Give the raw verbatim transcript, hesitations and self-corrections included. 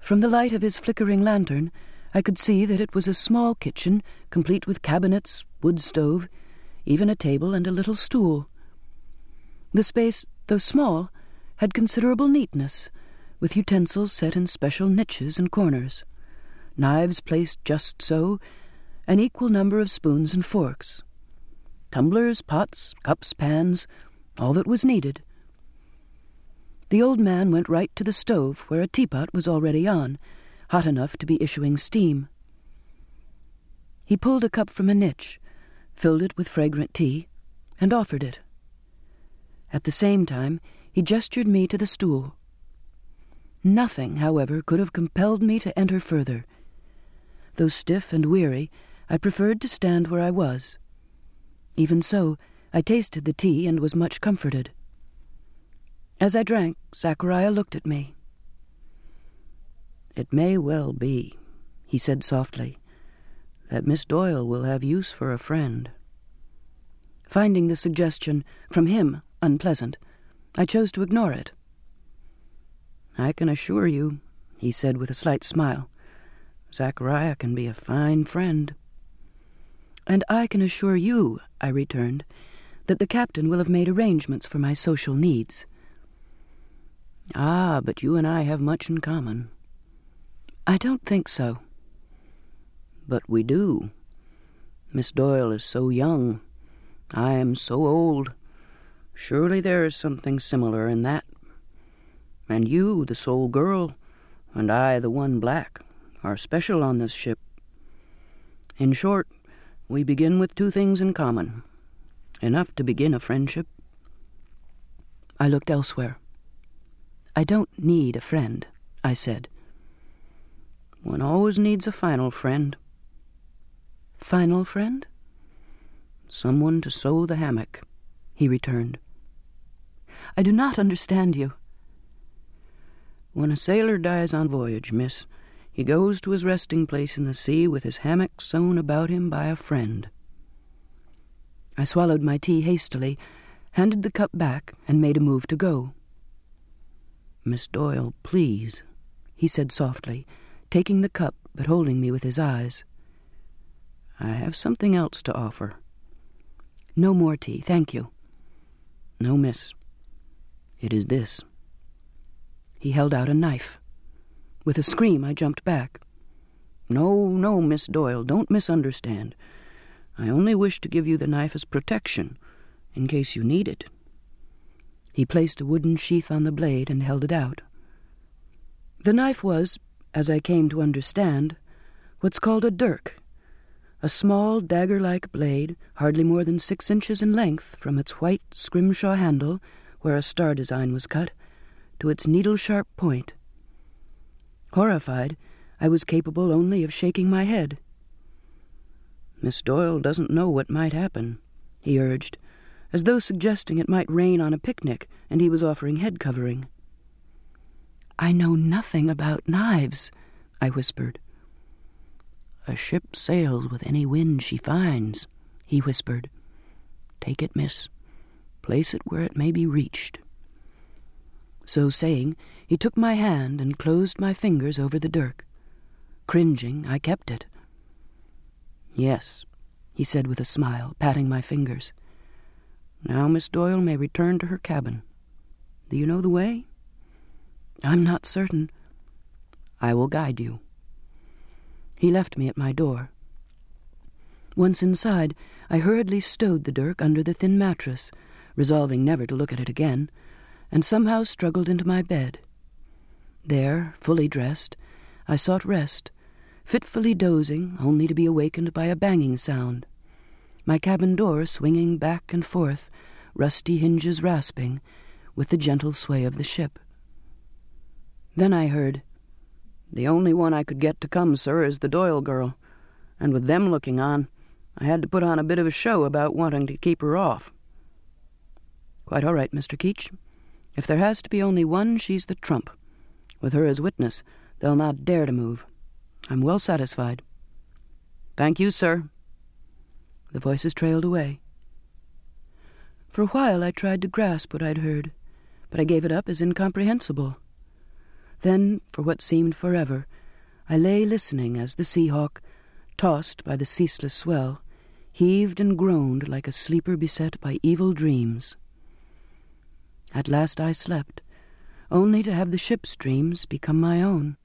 From the light of his flickering lantern, I could see that it was a small kitchen, complete with cabinets, wood stove, even a table and a little stool. The space, though small, had considerable neatness, with utensils set in special niches and corners, knives placed just so, an equal number of spoons and forks, tumblers, pots, cups, pans, all that was needed. The old man went right to the stove, where a teapot was already on, hot enough to be issuing steam. He pulled a cup from a niche, filled it with fragrant tea, and offered it. At the same time, he gestured me to the stool. Nothing, however, could have compelled me to enter further. Though stiff and weary, I preferred to stand where I was. Even so, I tasted the tea and was much comforted. As I drank, Zachariah looked at me. "It may well be," he said softly, "that Miss Doyle will have use for a friend." Finding the suggestion, from him, unpleasant, I chose to ignore it. "I can assure you," he said with a slight smile, "Zachariah can be a fine friend." "And I can assure you," I returned, "that the captain will have made arrangements for my social needs." "Ah, but you and I have much in common." "I don't think so." "But we do. Miss Doyle is so young. I am so old. Surely there is something similar in that. And you, the sole girl, and I, the one black, are special on this ship. In short, we begin with two things in common. Enough to begin a friendship." I looked elsewhere. "I don't need a friend," I said. "One always needs a final friend." "Final friend?" "Someone to sew the hammock," he returned. "I do not understand you." "When a sailor dies on voyage, miss, he goes to his resting place in the sea with his hammock sewn about him by a friend." I swallowed my tea hastily, handed the cup back, and made a move to go. "Miss Doyle, please," he said softly, taking the cup but holding me with his eyes. "I have something else to offer." "No more tea, thank you." "No, miss. It is this." He held out a knife. With a scream, I jumped back. "No, no, Miss Doyle, don't misunderstand. I only wish to give you the knife as protection, in case you need it." He placed a wooden sheath on the blade and held it out. The knife was, as I came to understand, what's called a dirk, a small dagger-like blade, hardly more than six inches in length, from its white scrimshaw handle, where a star design was cut, to its needle-sharp point. Horrified, I was capable only of shaking my head. "Miss Doyle doesn't know what might happen," he urged, as though suggesting it might rain on a picnic and he was offering head covering. "I know nothing about knives," I whispered. "A ship sails with any wind she finds," he whispered. "Take it, miss. Place it where it may be reached." So saying, he took my hand and closed my fingers over the dirk. Cringing, I kept it. "Yes," he said with a smile, patting my fingers. "Now Miss Doyle may return to her cabin. Do you know the way?" "I'm not certain." "I will guide you." He left me at my door. Once inside, I hurriedly stowed the dirk under the thin mattress, resolving never to look at it again, and somehow struggled into my bed. There, fully dressed, I sought rest, fitfully dozing, only to be awakened by a banging sound, my cabin door swinging back and forth, rusty hinges rasping, with the gentle sway of the ship. Then I heard, "The only one I could get to come, sir, is the Doyle girl, and with them looking on, I had to put on a bit of a show about wanting to keep her off." "Quite all right, Mister Keech. If there has to be only one, she's the trump. With her as witness, they'll not dare to move. I'm well satisfied." "Thank you, sir." The voices trailed away. For a while I tried to grasp what I'd heard, but I gave it up as incomprehensible. Then, for what seemed forever, I lay listening as the Seahawk, tossed by the ceaseless swell, heaved and groaned like a sleeper beset by evil dreams. At last I slept, only to have the ship's dreams become my own.